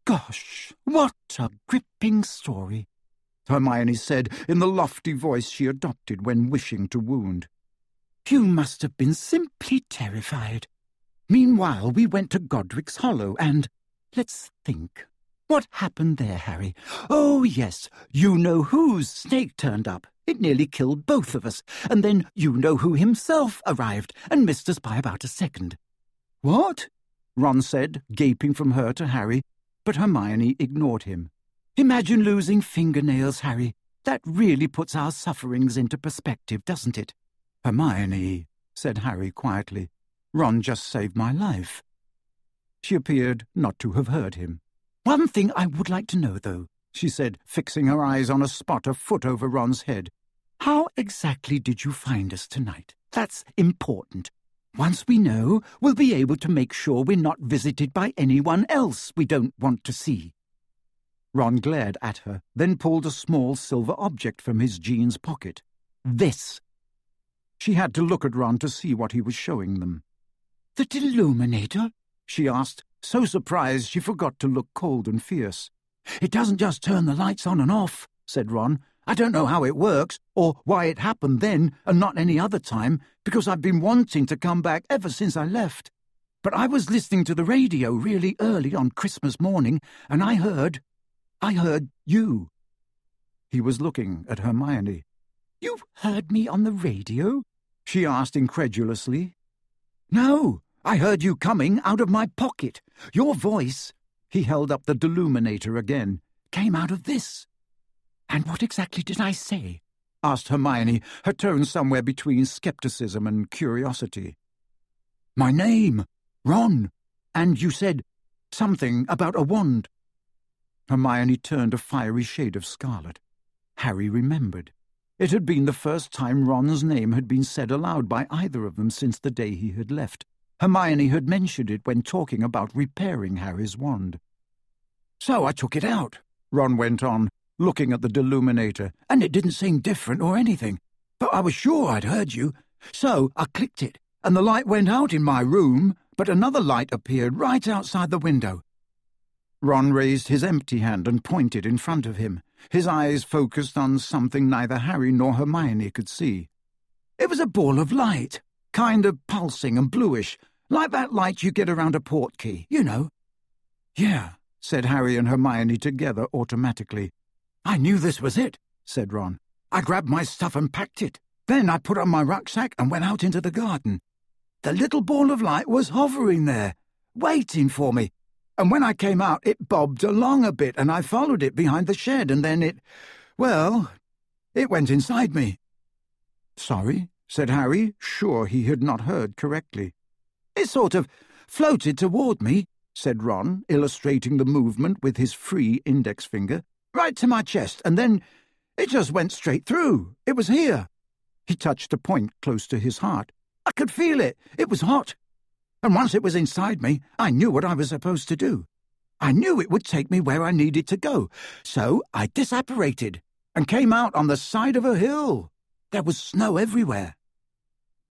Gosh, what a gripping story, Hermione said in the lofty voice she adopted when wishing to wound. You must have been simply terrified. Meanwhile, we went to Godric's Hollow and, let's think. What happened there, Harry? Oh, yes, you know whose snake turned up. It nearly killed both of us. And then you know who himself arrived and missed us by about a second. What? Ron said, gaping from her to Harry, but Hermione ignored him. Imagine losing fingernails, Harry. That really puts our sufferings into perspective, doesn't it? Hermione, said Harry quietly, Ron just saved my life. She appeared not to have heard him. One thing I would like to know, though, she said, fixing her eyes on a spot a foot over Ron's head. How exactly did you find us tonight? That's important. Once we know, we'll be able to make sure we're not visited by anyone else we don't want to see. Ron glared at her, then pulled a small silver object from his jeans pocket. This. She had to look at Ron to see what he was showing them. The Deluminator? She asked, so surprised she forgot to look cold and fierce. It doesn't just turn the lights on and off, said Ron. I don't know how it works, or why it happened then and not any other time, because I've been wanting to come back ever since I left. But I was listening to the radio really early on Christmas morning, and I heard you. He was looking at Hermione. You heard me on the radio? She asked incredulously. No, I heard you coming out of my pocket. Your voice, he held up the Deluminator again, came out of this. And what exactly did I say? Asked Hermione, her tone somewhere between skepticism and curiosity. My name, Ron, and you said something about a wand. Hermione turned a fiery shade of scarlet. Harry remembered. It had been the first time Ron's name had been said aloud by either of them since the day he had left. Hermione had mentioned it when talking about repairing Harry's wand. So I took it out, Ron went on, looking at the Deluminator, and it didn't seem different or anything. But I was sure I'd heard you. So I clicked it, and the light went out in my room, but another light appeared right outside the window. Ron raised his empty hand and pointed in front of him, his eyes focused on something neither Harry nor Hermione could see. It was a ball of light, kind of pulsing and bluish, like that light you get around a portkey, you know. Yeah, said Harry and Hermione together automatically. I knew this was it, said Ron. I grabbed my stuff and packed it. Then I put on my rucksack and went out into the garden. The little ball of light was hovering there, waiting for me. And when I came out, it bobbed along a bit, and I followed it behind the shed, and then it went inside me. Sorry, said Harry, sure he had not heard correctly. It sort of floated toward me, said Ron, illustrating the movement with his free index finger, right to my chest, and then it just went straight through. It was here. He touched a point close to his heart. I could feel it. It was hot. And once it was inside me, I knew what I was supposed to do. I knew it would take me where I needed to go, so I disapparated and came out on the side of a hill. There was snow everywhere.